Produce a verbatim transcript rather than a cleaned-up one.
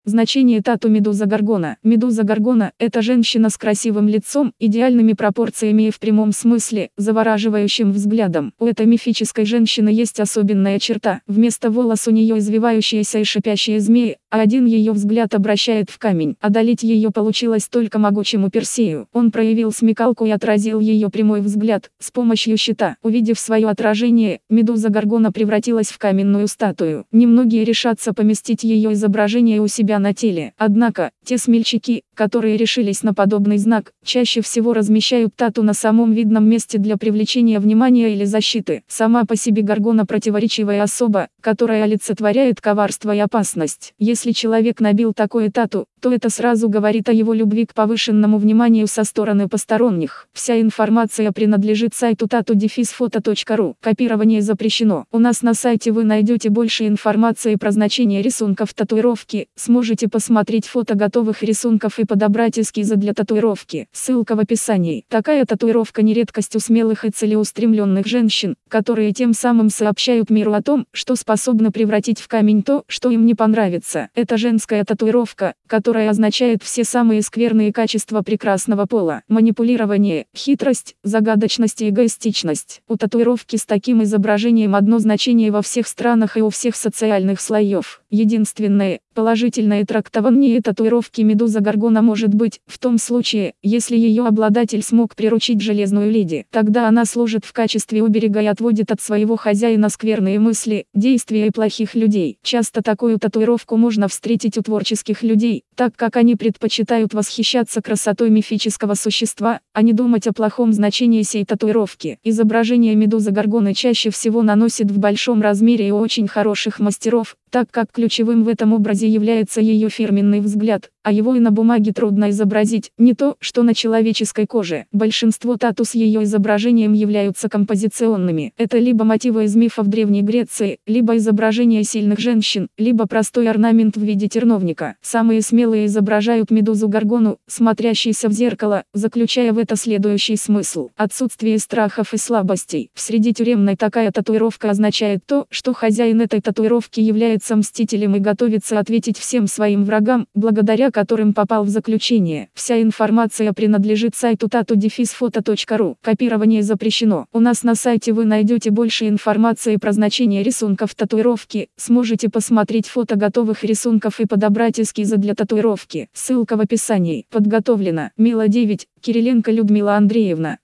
Значение тату Медуза Горгона. Медуза Горгона – это женщина с красивым лицом, идеальными пропорциями и в прямом смысле, завораживающим взглядом. У этой мифической женщины есть особенная черта. Вместо волос у нее извивающиеся и шипящие змеи, а один ее взгляд обращает в камень. Одолеть ее получилось только могучему Персею. Он проявил смекалку и отразил ее прямой взгляд с помощью щита. Увидев свое отражение, Медуза Горгона превратилась в каменную статую. Немногие решатся поместить ее изображение у себя на теле. Однако, те смельчаки, которые решились на подобный знак, чаще всего размещают тату на самом видном месте для привлечения внимания или защиты. Сама по себе Горгона противоречивая особа, которая олицетворяет коварство и опасность. Если человек набил такое тату, то это сразу говорит о его любви к повышенному вниманию со стороны посторонних. Вся информация принадлежит сайту тату дефис фото точка ру. Копирование запрещено. У нас на сайте вы найдете больше информации про значение рисунков татуировки, сможете посмотреть фото готовых рисунков и подобрать эскизы для татуировки. Ссылка в описании. Такая татуировка не редкость у смелых и целеустремленных женщин, которые тем самым сообщают миру о том, что способны превратить в камень то, что им не понравится. Это женская татуировка, которая означает все самые скверные качества прекрасного пола: манипулирование, хитрость, загадочность и эгоистичность. У татуировки с таким изображением одно значение во всех странах и у всех социальных слоев. Единственное, положительное трактование татуировки Медуза Горгона может быть в том случае, если ее обладатель смог приручить железную леди. Тогда она служит в качестве оберега и отводит от своего хозяина скверные мысли, действия и плохих людей. Часто такую татуировку можно встретить у творческих людей, так как они предпочитают восхищаться красотой мифического существа, а не думать о плохом значении сей татуировки. Изображение Медузы Горгоны чаще всего наносит в большом размере и у очень хороших мастеров, так как ключевым в этом образе является ее фирменный взгляд, а его и на бумаге трудно изобразить, не то, что на человеческой коже. Большинство тату с ее изображением являются композиционными. Это либо мотивы из мифов Древней Греции, либо изображения сильных женщин, либо простой орнамент в виде терновника. Самые смелые изображают Медузу Горгону, смотрящейся в зеркало, заключая в это следующий смысл: отсутствие страхов и слабостей. В среде тюремной такая татуировка означает то, что хозяин этой татуировки является мстителем и готовится ответить всем своим врагам, благодаря которым попал в заключение. Вся информация принадлежит сайту тату дефис фото точка ру. Копирование запрещено. У нас на сайте вы найдете больше информации про значение рисунков татуировки, сможете посмотреть фото готовых рисунков и подобрать эскизы для татуировки. Ссылка в описании. Подготовлено. Мила девять, Кириленко Людмила Андреевна.